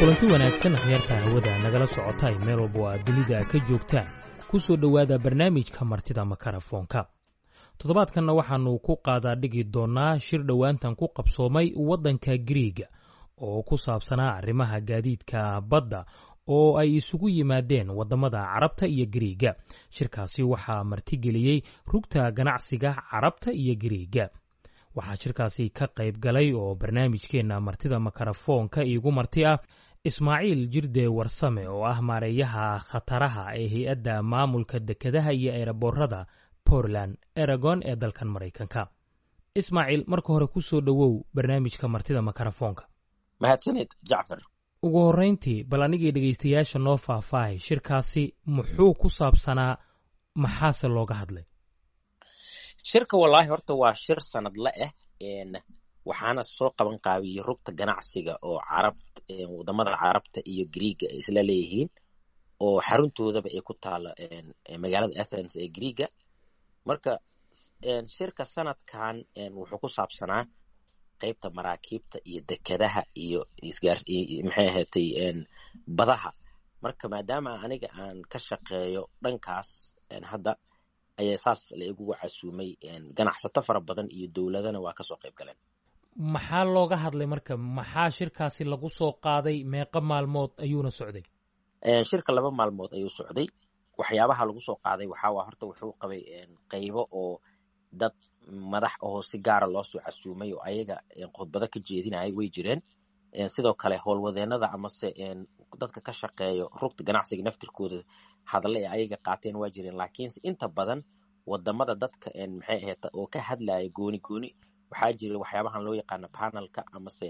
kulanti wanaagsan akhyaarta hawada nagala socotay meel walba oo aad dunida ka joogtaan ku soo dhowaada barnaamijka martida makarafoonka toddobaadkanna waxaannu ku qaadaa dhigi doonnaa shir dhowaantan ku qabsoomay waddanka Giriiga oo ku saabsanaa arrimaha gaadiidka badda oo ay isugu yimaadeen waddamada Carabta iyo Giriiga. Shirkaasi waxaa martigeliyey rugta ganacsiga Carabta iyo Giriiga. waxaa shirkaasi ka qayb galay oo barnaamijkeenna martida makarafoonka iigu marti ah Ismaaciil Jirde Warsame oo ah maareeyaha khataraha ee hay-adda maamulka dekedaha iyo eeraboorada Portland Eragon ee dalkan Maraykanka. Ismaaciil, marka hore ku soo dhowow barnaamijka martida makarafoonka. mahadsanid Jacfar. ugu horreyntii bal anigii dhegaystayaasha noo faahfaahay shirkaasi muxuu ku saabsanaa, maxaase looga hadlay? shirka wallaahi horta waa shir sanadle ah waxaana soo qaban qaabiyey rugta ganacsiga oo wadamada Carabta iyo Giriiga ay isla leeyihiin oo xaruntoodaba ay ku taala magaalada Athens ee Giriiga. marka shirka sanadkan wuxuu ku saabsanaa qaybta maraakiibta iyo dekedaha iyo maxay ahaatay badaha. marka maadaama aniga aan ka shaqeeyo dhankaas hadda ayaa saas la igu casuumay ganacsato fara badan iyo dawladana waa ka soo qayb galeen. maxaa looga hadlay marka? maxaa shirkaasi lagu soo qaaday? meeqa maalmood ayuuna socday? shirka 2 maalmood ayuu socday. waxyaabaha lagu soo qaaday waxaa horta wuxuu qabay qaybo oo dad madax oo si gaar loo soo casuumay oo ayaga khudbado ka jeedinayay way jireen. sidoo kale howlwadeenada amase dadka ka shaqeeyo rugta ganacsiga naftirkooda hadallo ay ayaga qaateen waa jireen, laakiin inta badan wadamada dadka maxay ahayd oo ka hadlaya gooni waxaa jira waxyaabahan loo yaqaan panelka amase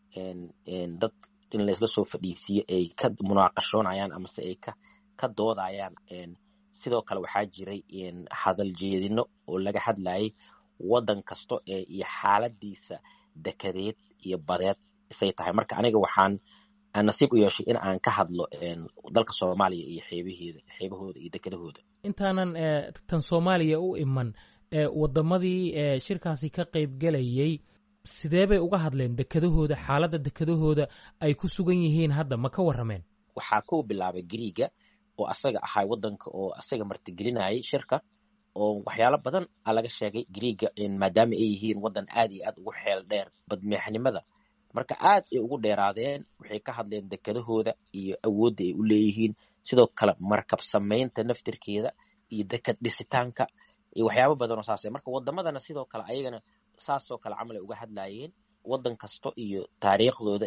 dad in la isla soo fadhiisiyo ay ka munaaqashoonayaan amase ay ka doodayaan. sidoo kale waxaa jiray hadal jeedino oo laga hadlayay wadan kasto iyo xaaladiisa dekedeed iyo badeed isay tahay. marka aniga waxaan nasiib u yeeshay in aan ka hadlo dalka Soomaaliya iyo xeebahooda iyo dekedahooda. intaanan tan Soomaaliya u iman wadamadii shirkaasi ka qayb galayay sidee bay uga hadleen dekedahooda, xaaladda dekedahooda ay ku sugan yihiin hadda ma ka warrameen? waxaa ku bilaabay Giriiga oo asaga ahaa wadanka oo asaga martigelinayay shirka oo waxyaalo badan laga sheegay. Giriiga maadaama ay yihiin wadan aad iyo aad ugu xeel dheer badmeexnimada, marka aad ay ugu dheeraadeen waxay ka hadleen dekedahooda iyo awoodda ay u leeyihiin, sidoo kale markab samaynta naftirkeeda iyo deked dhisitaanka iyo waxyaabo badan oo saas ah. marka wadamadana sidoo kale ayagana saasoo kale camal ay uga hadlayeen wadan kasto iyo taariikhdooda.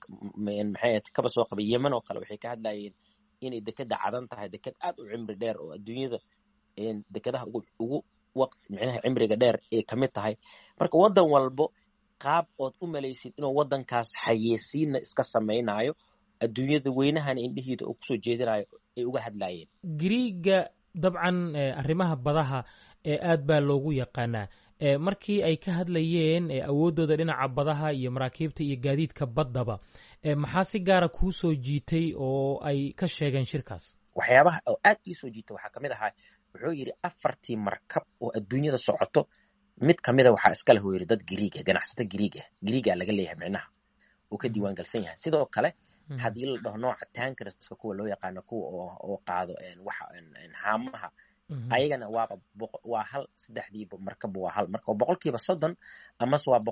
maxay kaba soo qabay Yemen oo kale waxay ka hadlayeen inay dekeda cadan tahay deked aad u cimri dheer oo adduunyada dekedaha ugu macnaha cimriga dheer ay kamid tahay. marka wadan walbo qaab ood u malaysid inuu wadankaas xayeysiina iska samaynayo adduunyada weynahana indhihiida oo kusoo jeedinayo ay uga hadlayeen. Giriiga dabcan arrimaha badaha aad baa loogu yaqaanaa. markii ay ka hadlayeen awooddooda dhinaca badaha iyo maraakiibta iyo gaadiidka baddaba maxaa si gaara kuu soo jiitay oo ay ka sheegeen shirkaas? waxyaabaha oo aad ii soo jiitay waxaa kamid ahaa wuxuu yidhi 4 markab oo adduunyada socoto mid kamida waxaa iska leh yiri dad Giriiga, ganacsato Giriiga laga leeyahay macnaha oo ka diiwaan galsan yahay. sidoo kale haddii la dhaho nooca tankerska kuwa loo yaqaano kuwa oo qaado waxa haamaha ayagana waa hal saddexdiiba markab waa hal. marka 30% amase waa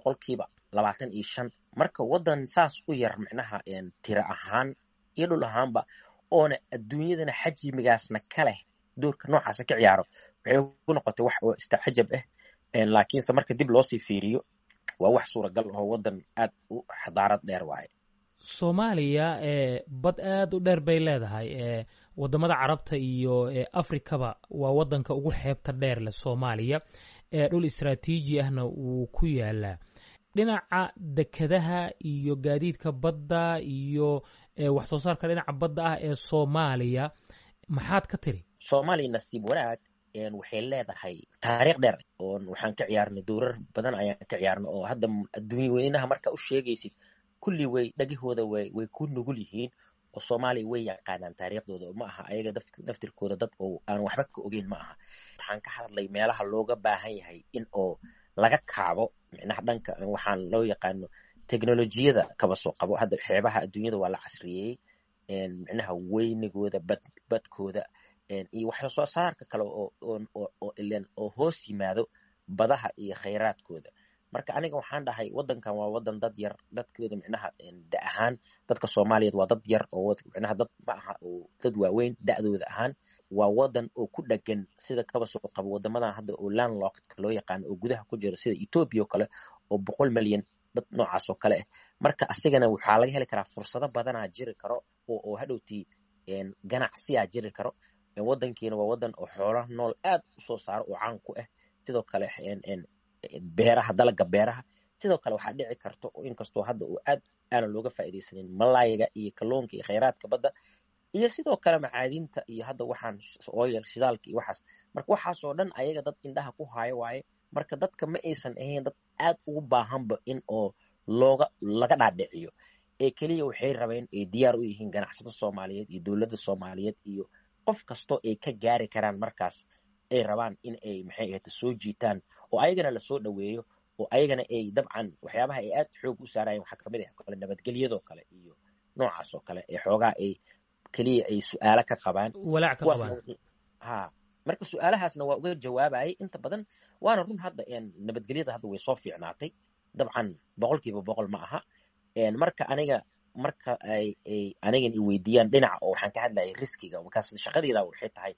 25%. marka wadan saas u yar macnaha tira ahaan iyo dhul ahaanba oona adduunyadana xajmigaasna ka leh doorka noocaas ka ciyaaro waxay ku noqotay wax oo istacajab ah. laakiinse marka dib loo sii fiiriyo waa wax suuragal oo wadan aad u xadaarad dheer waaye. Soomaaliya bad aad u dheer bay leedahay. wadamada Carabta iyo Afrikaba waa wadanka ugu xeebta dheer leh Soomaaliya. dhul istiraatiiji ahna uu ku yaalaa. dhinaca dekedaha iyo gaadiidka badda iyo wax soo saarka dhinaca badda ah ee Soomaaliya maxaad ka tiri? Soomaaliya nasiib wanaag waxay leedahay taariikh dheer oo waxaan ka ciyaarnay doorar badan ayaan ka ciyaarnay oo hadda adduunyada weynaha marka u sheegaysid kulli way dhagahooda way ku nugul yihiin oo Soomaaliya way yaqaanaan taariikhdooda ma aha ayaga naftirkooda dad oo aan waxba ka ogeyn ma aha. waxaan ka hadlay meelaha looga baahan yahay in oo laga kaabo macnaha dhanka waxaan loo yaqaano teknolojiyada kaba soo qabo hadda xeebaha adduunyada waa la casriyeeyey micnaha weynigooda badkooda iyo wax soo saarka kale oo hoos yimaado badaha iyo khayraadkooda marka aniga waxaan dhahay wadankan waa wadan dad yar dadkooda micnaha da ahaan dadka Soomaaliyeed waa dad yar oo micnaha dad ma aha oo dad waaweyn da'dooda ahaan waa wadan oo ku dhagan sida kaba soo qabo wadamadan hadda oo landlocked loo yaqaan oo gudaha ku jira sida Ethiopia kale oo 100 milyan dad noocaas oo kale marka asigana waxaa laga heli karaa fursado badan jiri karo oo hadhowtii ganacsiga jiri karo wadankeena waa wadan oo xoolaha nool aad u soo saaro oo caan ku ah sidoo kale beeraha dalaga beeraha sidoo kale waxaa dhici karto inkastoo hadda uu aad aan looga faa'iideysanin malaayga iyo kalluunka iyo khayraadka badda iyo sidoo kale macaadinta iyo hadda waxaan oil shidaalka iyo waxaas marka waxaas oo dhan ayaga dad indhaha ku haayo waaye marka dadka ma aysan ahayn dad aad ugu baahanba in oo laga dhaadhiciyo kaliya waxay rabeen ay diyaar u yihiin ganacsatada Soomaaliyeed iyo dawladda Soomaaliyeed iyo qof kasto ay ka gaari karaan markaas ay rabaan in ay maxay ahayd soo jiitaan oo ayagana la soo dhaweeyo oo ayagana ay dabcan waxyaabaha ay aad xoog u saarayeen waxa kamid ah kale nabadgelyada kale iyo noocaas oo kale ee xoogaa ay kaliya ay su'aalo ka qabaan walaac ka qabaan marka su'aalahaasna waa uga jawaabayay inta badan waana run hadda nabadgelyada hadda way soo fiicnaatay dabcan 100% ma aha marka marka ay anigan i weydiiyaan dhinaca oo waxaan ka hadlayay riskiga markaas shaqadeeda waxay tahay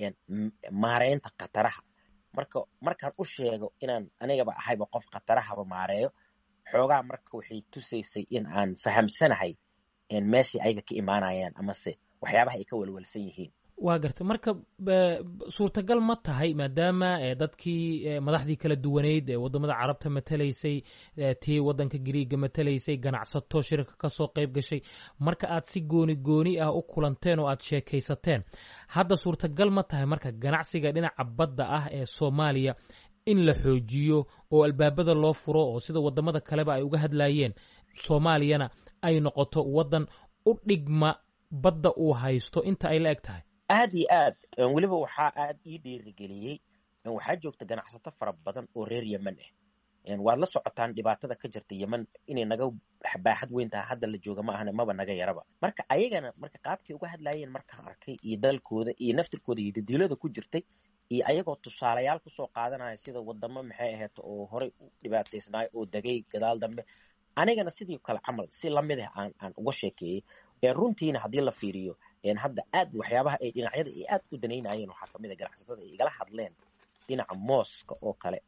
maareynta qataraha markaan u sheego inaan anigaba ahayba qof qatarahaba maareeyo xoogaa marka waxay tusaysay in aan fahamsanahay meeshii ayaga ka imaanayaan amase waxyaabaha ay ka walwalsan yihiin waa gartay marka suurtagal ma tahay maadaama dadkii madaxdii kala duwaneyd ee wadamada carabta matalaysay tii wadanka Giriiga matalaysay ganacsato shirka ka soo qayb gashay marka aad si gooni ah u kulanteen oo aad sheekaysateen hadda suurtagal ma tahay marka ganacsiga dhinaca badda ah ee Soomaaliya in la xoojiyo oo albaabada loo furo oo sida wadamada kaleba ay uga hadlayeen Soomaaliyana ay noqoto wadan u dhigma badda uu haysto inta ay la eg tahay aad iyo aad waliba waxaa aad ii dhiirigeliyey waxaa joogta ganacsato fara badan oo reer Yemen waad la socotaan dhibaatada ka jirta Yemen inay naga baaxad weyn tahay hadda la jooga ma ahna maba naga yaraba marka ayagana marka qaabkii uga hadlayeen markaan arkay iyo dalkooda iyo naftirkooda iyo dadilada ku jirtay iyo ayagoo tusaalayaal ku soo qaadanaya sida wadamo maxay ahayd oo hore u dhibaataysnaay oo dagay gadaal dambe anigana sidii kale camal si la mid ah aan uga sheekeeyay runtiina haddii la fiiriyo hadda aad waxyaabaha ay dhinacyada ay aad u danaynayeen waxaa kamid ah ganacsatada ay igala hadleen dhinaca mooska oo kale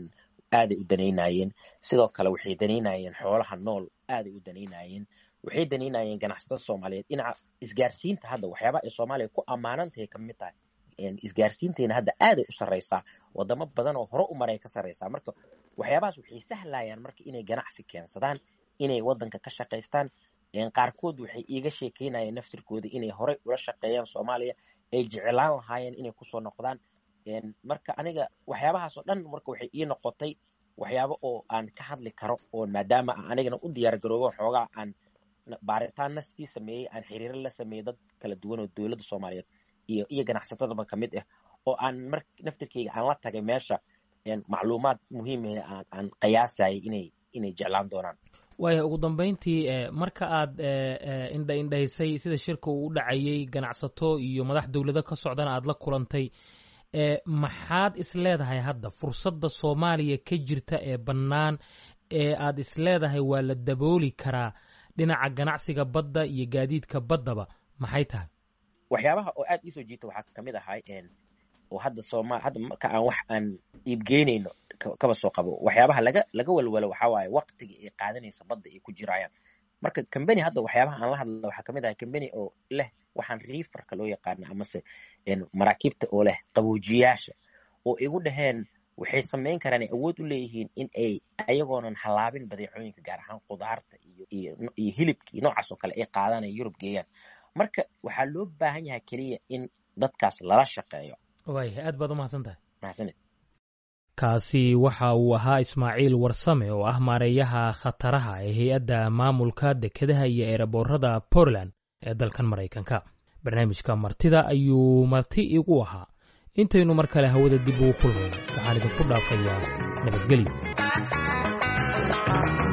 aaday u danaynayeen sidoo kale waxay danaynayeen xoolaha nool aaday u danaynayeen waxay danaynayeen ganacsatada Soomaaliyeed dhinaca isgaarsiinta hadda waxyaabaha ay Soomaaliya ku ammaanantahay kamid tahay isgaarsiinteena hadda aaday u sareysaa wadamo badan oo hore u maray ka sareysaa marka waxyaabahaas waxay sahlayaan marka inay ganacsi keensadaan inay wadanka ka shaqaystaan qaarkood waxay iiga sheekeynayeen naftirkooda inay horey ula shaqeeyaan Soomaaliya ay jecelaan lahaayeen inay ku soo noqdaan marka aniga waxyaabahaas oo dhan marka waxay ii noqotay waxyaabo oo aan ka hadli karo oo maadaama anigana u diyaar garoobo xoogaa aan baaritaanna sii sameeyay aan xiriir la sameeyay dad kala duwan oo dawladda Soomaaliyeed iyo ganacsatada kamid ah oo aan naftirkeyga aan la tagay meesha macluumaad muhiim ah aan qiyaasay inay jeclaan doonaan waayo ugu dambeyntii marka aad indhaysay sida shirka uu u dhacayay ganacsato iyo madax dawlado ka socdana aad la kulantay maxaad isleedahay hadda fursadda Soomaaliya ka jirta ee bannaan ee aad isleedahay waa la dabooli karaa dhinaca ganacsiga badda iyo gaadiidka baddaba maxay tahay waxyaabaha oo aad ii soo jiita waxaa kamid ahay oo hadda marka aan wax aan iibgeynayno kaba soo qabo waxyaabaha laga walwalo waxa waaye waqtiga ay qaadanaysa badda ay ku jirayaan marka company hadda waxyaabaha aan la hadlo waxa kamid ah company oo leh waxaan reeferka loo yaqaan amase maraakiibta oo leh qaboojiyaasha oo igu dhaheen waxay sameyn karaan awood u leeyihiin in ay ayagoonan halaabin badeecooyinka gaar ahaan qudaarta iyo hilibka noocaas oo kale ay qaadanay Yurub geeyaan marka waxaa loo baahan yahay kaliya in dadkaas lala shaqeeyo way aad baad u mahadsantahay mahadsanid kaasi waxa uu ahaa Ismaaciil Warsame oo ah maareeyaha khataraha ee hay'adda maamulka dekedaha iyo eeraboorada Portland ee dalkan Mareykanka barnaamijka martida ayuu marti igu ahaa intaynu mar kale hawada dib ugu kulmayno waxaan idinku dhaafayaa nabadgelyo